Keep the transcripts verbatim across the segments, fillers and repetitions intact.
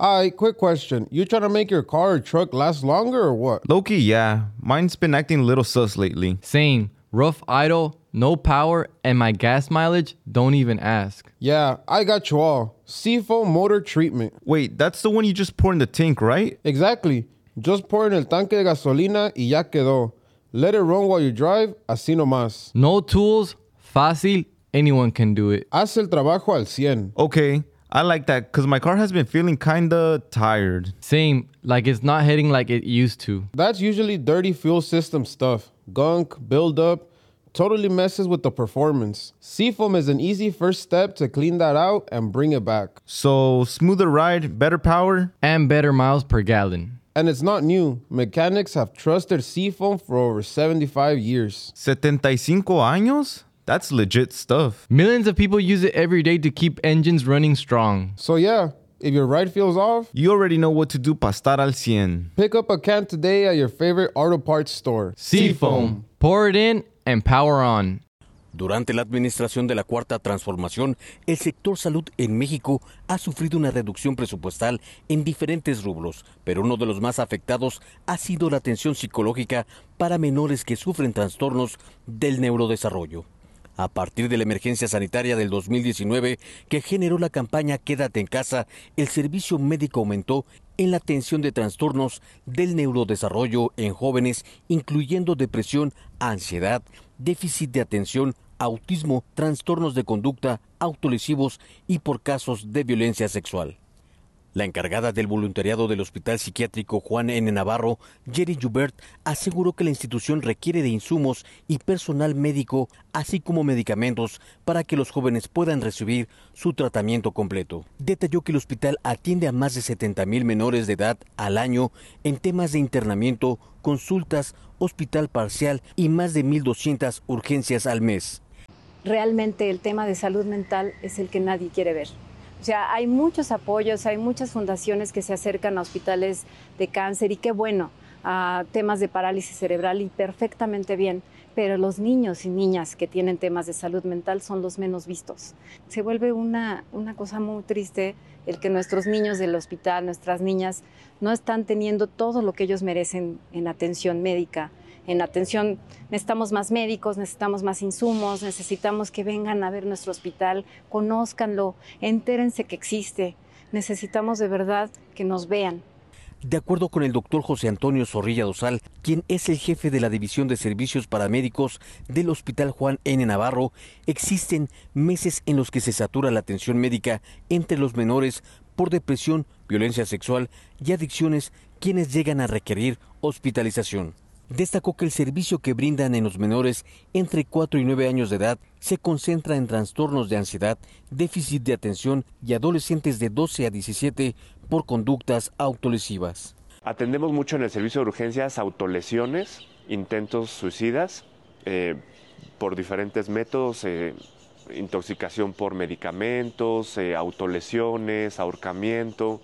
Alright, quick question. You trying to make your car or truck last longer or what? Low-key, yeah. Mine's been acting a little sus lately. Same. Rough idle, no power, and my gas mileage, don't even ask. Yeah, I got you all. Seafoam motor treatment. Wait, that's the one you just pour in the tank, right? Exactly. Just pour en el tanque de gasolina y ya quedó. Let it run while you drive, así nomás. No tools, fácil, anyone can do it. Haz el trabajo al cien. Okay, I like that because my car has been feeling kinda tired. Same, like it's not hitting like it used to. That's usually dirty fuel system stuff. Gunk, buildup, totally messes with the performance. Seafoam is an easy first step to clean that out and bring it back. So, smoother ride, better power? And better miles per gallon. And it's not new. Mechanics have trusted Seafoam for over seventy-five years. setenta y cinco años? That's legit stuff. Millions of people use it every day to keep engines running strong. So yeah, if your ride feels off, you already know what to do para estar al cien. Pick up a can today at your favorite auto parts store. Seafoam. Pour it in and power on. Durante la administración de la Cuarta Transformación, el sector salud en México ha sufrido una reducción presupuestal en diferentes rubros, pero uno de los más afectados ha sido la atención psicológica para menores que sufren trastornos del neurodesarrollo. A partir de la emergencia sanitaria del dos mil diecinueve, que generó la campaña Quédate en casa, el servicio médico aumentó en la atención de trastornos del neurodesarrollo en jóvenes, incluyendo depresión, ansiedad, déficit de atención, autismo, trastornos de conducta, autolesivos y por casos de violencia sexual. La encargada del voluntariado del Hospital Psiquiátrico Juan N. Navarro, Jerry Joubert, aseguró que la institución requiere de insumos y personal médico, así como medicamentos, para que los jóvenes puedan recibir su tratamiento completo. Detalló que el hospital atiende a más de setenta mil menores de edad al año en temas de internamiento, consultas, hospital parcial y más de mil doscientas urgencias al mes. Realmente el tema de salud mental es el que nadie quiere ver. O sea, hay muchos apoyos, hay muchas fundaciones que se acercan a hospitales de cáncer y qué bueno, a temas de parálisis cerebral y perfectamente bien, pero los niños y niñas que tienen temas de salud mental son los menos vistos. Se vuelve una, una cosa muy triste el que nuestros niños del hospital, nuestras niñas, no están teniendo todo lo que ellos merecen en atención médica. En atención, necesitamos más médicos, necesitamos más insumos, necesitamos que vengan a ver nuestro hospital, conózcanlo, entérense que existe. Necesitamos de verdad que nos vean. De acuerdo con el doctor José Antonio Zorrilla Dosal, quien es el jefe de la División de Servicios Paramédicos del Hospital Juan N. Navarro, existen meses en los que se satura la atención médica entre los menores por depresión, violencia sexual y adicciones, quienes llegan a requerir hospitalización. Destacó que el servicio que brindan en los menores entre cuatro y nueve años de edad se concentra en trastornos de ansiedad, déficit de atención y adolescentes de doce a diecisiete por conductas autolesivas. Atendemos mucho en el servicio de urgencias autolesiones, intentos suicidas, eh, por diferentes métodos, eh, intoxicación por medicamentos, eh, autolesiones, ahorcamiento.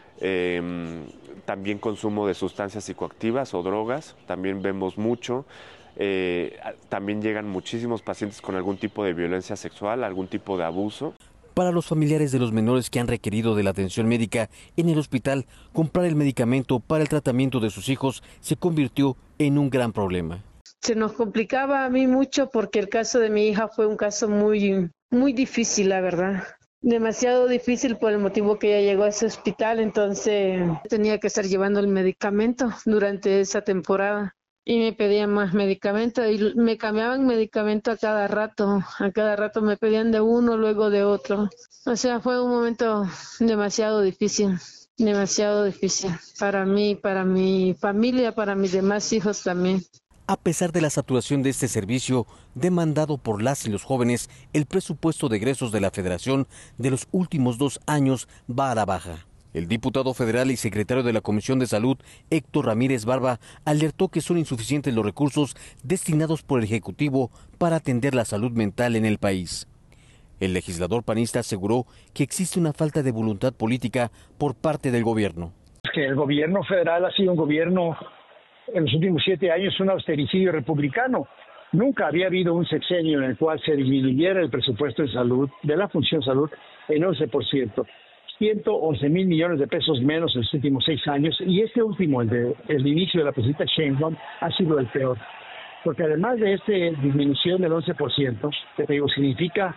Eh, también consumo de sustancias psicoactivas o drogas, también vemos mucho. Eh, también llegan muchísimos pacientes con algún tipo de violencia sexual, algún tipo de abuso. Para los familiares de los menores que han requerido de la atención médica en el hospital, comprar el medicamento para el tratamiento de sus hijos se convirtió en un gran problema. Se nos complicaba a mí mucho porque el caso de mi hija fue un caso muy, muy difícil, la verdad. Demasiado difícil por el motivo que ella llegó a ese hospital, entonces tenía que estar llevando el medicamento durante esa temporada y me pedían más medicamento y me cambiaban medicamento a cada rato, a cada rato me pedían de uno luego de otro. O sea, fue un momento demasiado difícil, demasiado difícil para mí, para mi familia, para mis demás hijos también. A pesar de la saturación de este servicio demandado por las y los jóvenes, el presupuesto de egresos de la Federación de los últimos dos años va a la baja. El diputado federal y secretario de la Comisión de Salud, Héctor Ramírez Barba, alertó que son insuficientes los recursos destinados por el Ejecutivo para atender la salud mental en el país. El legislador panista aseguró que existe una falta de voluntad política por parte del gobierno. Es que el gobierno federal ha sido un gobierno en los últimos siete años un austericidio republicano. Nunca había habido un sexenio en el cual se disminuyera el presupuesto de salud, de la función salud, en once por ciento. ciento once mil millones de pesos menos en los últimos seis años, y este último, el de el inicio de la presidenta Sheinbaum, ha sido el peor. Porque además de esta disminución del once por ciento, que te digo, significa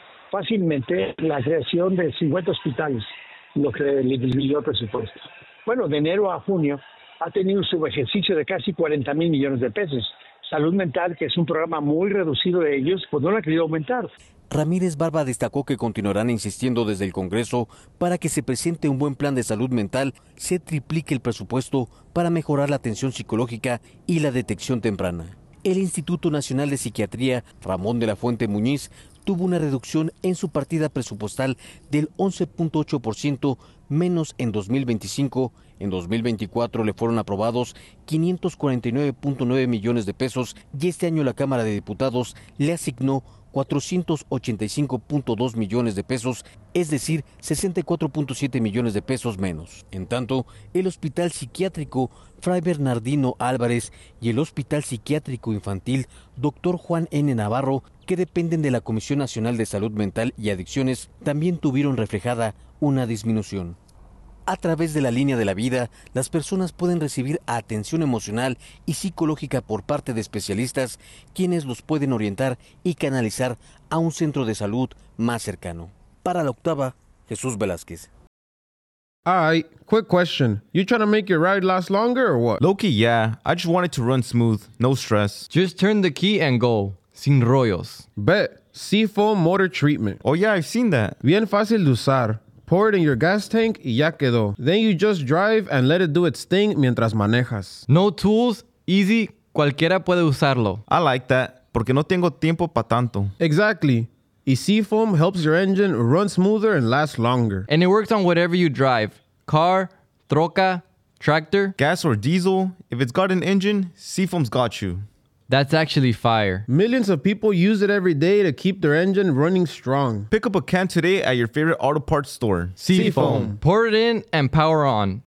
fácilmente la creación de cincuenta hospitales, lo que le disminuyó el presupuesto. Bueno, de enero a junio ha tenido un subejercicio de casi cuarenta mil millones de pesos. Salud mental, que es un programa muy reducido de ellos, pues no lo ha querido aumentar. Ramírez Barba destacó que continuarán insistiendo desde el Congreso para que se presente un buen plan de salud mental, se triplique el presupuesto para mejorar la atención psicológica y la detección temprana. El Instituto Nacional de Psiquiatría, Ramón de la Fuente Muñiz, tuvo una reducción en su partida presupuestal del once punto ocho por ciento menos en dos mil veinticinco. En dos mil veinticuatro le fueron aprobados quinientos cuarenta y nueve punto nueve millones de pesos y este año la Cámara de Diputados le asignó cuatrocientos ochenta y cinco punto dos millones de pesos, es decir, sesenta y cuatro punto siete millones de pesos menos. En tanto, el Hospital Psiquiátrico Fray Bernardino Álvarez y el Hospital Psiquiátrico Infantil Doctor Juan N. Navarro, que dependen de la Comisión Nacional de Salud Mental y Adicciones, también tuvieron reflejada una disminución. A través de la línea de la vida, las personas pueden recibir atención emocional y psicológica por parte de especialistas, quienes los pueden orientar y canalizar a un centro de salud más cercano. Para la octava, Jesús Velázquez. Alright, quick question. You trying to make your ride last longer or what? Low-key, yeah. I just want it to run smooth. No stress. Just turn the key and go. Sin rollos. Bet. Seafoam Motor Treatment. Oh, yeah, I've seen that. Bien fácil de usar. Pour it in your gas tank y ya quedó. Then you just drive and let it do its thing mientras manejas. No tools, easy, cualquiera puede usarlo. I like that, porque no tengo tiempo pa' tanto. Exactly. Y Seafoam helps your engine run smoother and last longer. And it works on whatever you drive. Car, troca, tractor. Gas or diesel, if it's got an engine, Seafoam's got you. That's actually fire. Millions of people use it every day to keep their engine running strong. Pick up a can today at your favorite auto parts store. Seafoam. Pour it in and power on.